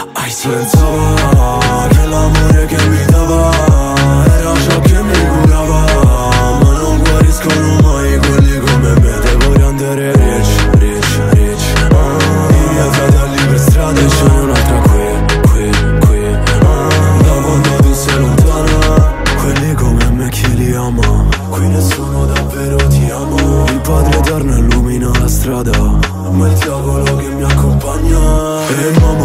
Pensavo che l'amore che mi dava era ciò che mi curava, ma non guariscono mai quelli come me. Devo rendere rich, rich, rich. I miei fratelli per strada e ce n'è un'altra qui. Da quando tu sei lontana, quelli come me chi li ama? Qui nessuno davvero ti ama. Il Padre Eterno illumina la strada, ma il diavolo che mi accompagna. E mamma